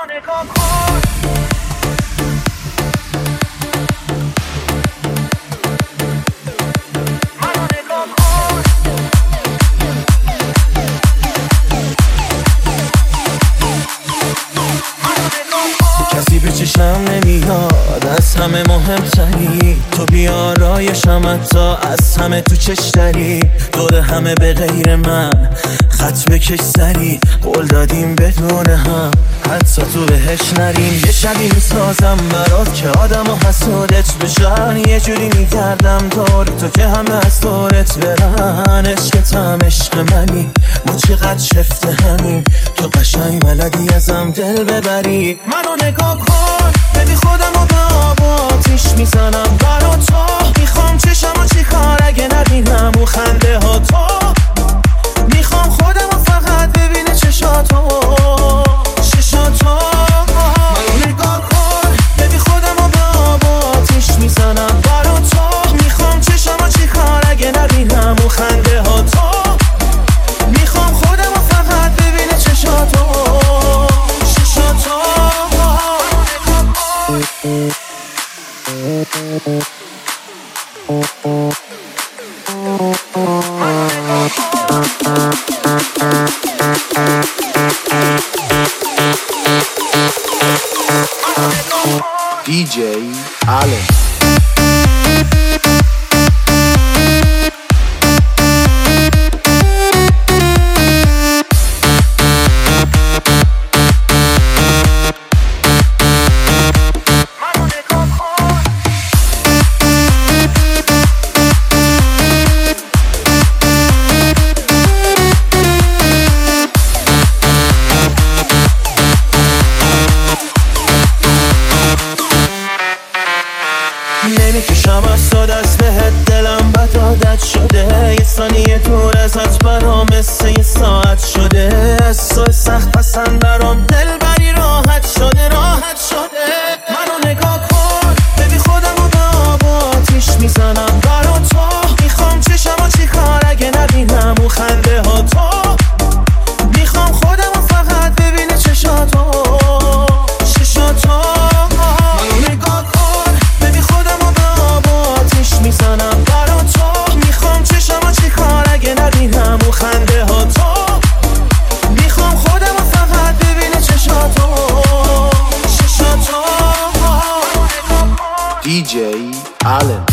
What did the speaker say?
منو نگاه کن. کسی به چشم نمیاد، از همه مهمتری تو، بیارایشم حتی از همه تو چشتری. دور همه به غیر من خط بکش سری، قول دادیم بدون هم حتی تو بهش نریم. یه شبی میسازم برات که آدم و حسودت بشن، یه جوری میکردم دور تو که همه از دورت برن. عشقتم عشق منی، ما چقدر شفته همین، تو قشنگ بلدی ازم دل ببری. منو نگاه کن ببین خودم رو به آب و آتیش میزنم برا تو. میخوام چشم و چی کار اگه نبینم و خنده ها تو. میخوام خودم رو فقط ببینه چشاتو. منو نگاه کن ببین خودم رو به آب و آتیش میزنم برا تو. میخوام چشم و چی کار اگه نبینم و خنده ها تو. میخوام خودم رو فقط ببینه چشاتو. DJ Allen. نمیکشم از تو دست بهت، دلم بد عادت شده. یه ثانیه دور ازت برام مثل یه ساعت شده. از تو سخت پسند برام دل بری راحت شده. منو نگاه کن ببین خودم رو به آب و آتیش میزنم برا تو. میخوام چشم و چی کار اگه نبینم و خنده ها تو. میخوام خودم رو فقط ببینه چشاتو. منو نگاه کن ببین خودم رو به آب و آتیش میزنم برا تو. میخوام چشم و چی کار اگه نبینم و خنده ها تو. میخوام خودم رو فقط ببینه چشاتو. DJ Allen.